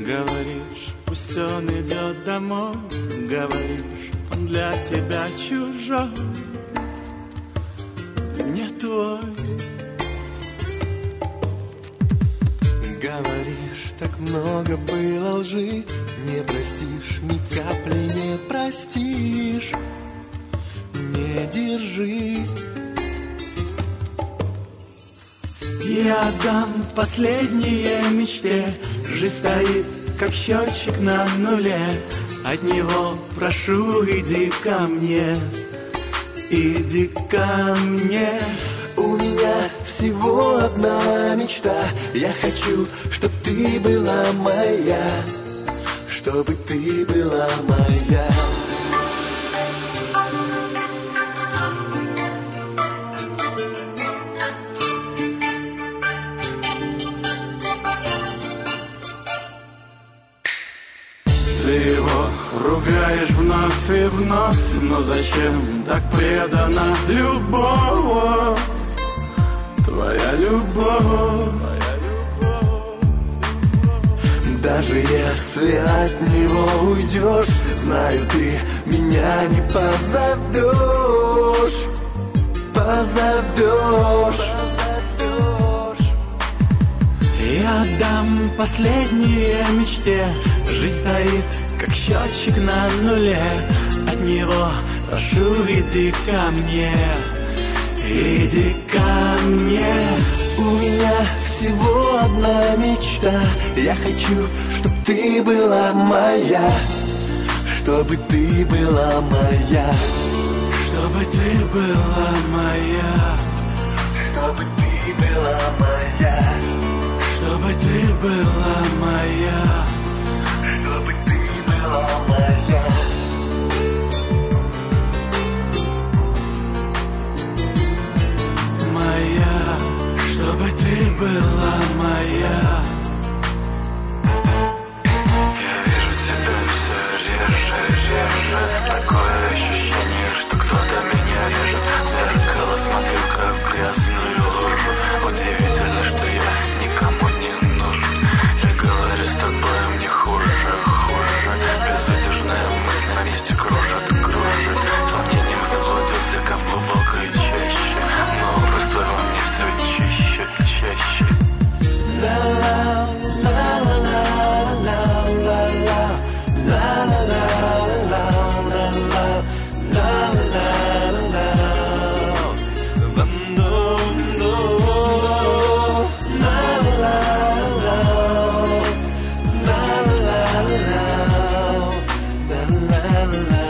Говоришь, пусть он идет домой. Говоришь, он для тебя чужой, не твой. Говоришь, так много было лжи, не простишь, ни капли не простишь. Не держи. Я дам последние мечте. Жизнь стоит, как счетчик на нуле. От него прошу, иди ко мне. Иди ко мне. У меня всего одна мечта. Я хочу, чтобы ты была моя. Чтобы ты была моя. Ты его ругаешь вновь и вновь, но зачем так предана любовь? Твоя любовь. Даже если от него уйдешь, знаю, ты меня не позовешь. Позовешь. Я дам последние мечте. Жизнь стоит, как счетчик на нуле. От него прошу, иди ко мне. Иди ко мне. У меня всего одна мечта. Я хочу, чтобы ты была моя. Чтобы ты была моя. Чтобы ты была моя. Чтобы ты была моя. Чтобы ты была моя. Чтобы ты была моя. Моя. Чтобы ты была моя. Я вижу тебя все реже, реже. Такое ощущение, что кто-то меня режет. В зеркало смотрю, как в грязную лужу. Удивительно, что я никому не нужен. Я говорю с тобой, мне хуже, хуже. Безудержная мысль на месте кружит, кружит. Сомнением заблудился, как в глубокой чаще. Но образ твой во мне все чаще, чаще. La la la